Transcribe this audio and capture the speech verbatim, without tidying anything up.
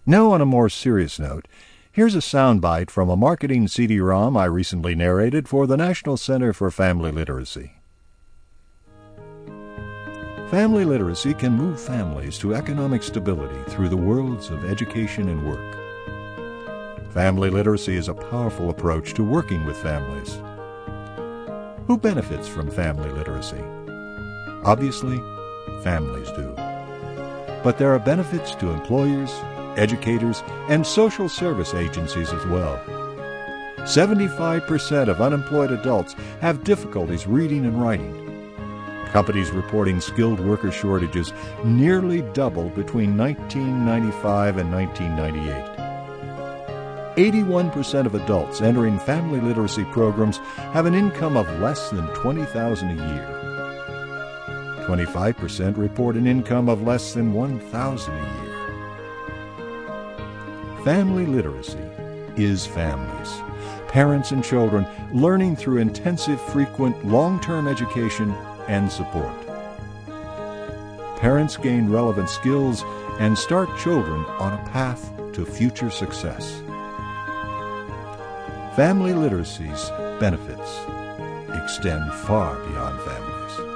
Now, on a more serious note, here's a soundbite from a marketing C D-ROM I recently narrated for the National Center for Family Literacy. Family literacy can move families to economic stability through the worlds of education and work. Family literacy is a powerful approach to working with families. Who benefits from family literacy? Obviously, families do. But there are benefits to employers, educators, and social service agencies as well. seventy-five percent of unemployed adults have difficulties reading and writing. Companies reporting skilled worker shortages nearly doubled between nineteen ninety-five and nineteen ninety-eight. eighty-one percent of adults entering family literacy programs have an income of less than twenty thousand dollars a year. twenty-five percent report an income of less than one thousand dollars a year. Family literacy is families, parents and children learning through intensive, frequent, long-term education and support. Parents gain relevant skills and start children on a path to future success. Family literacy's benefits extend far beyond families.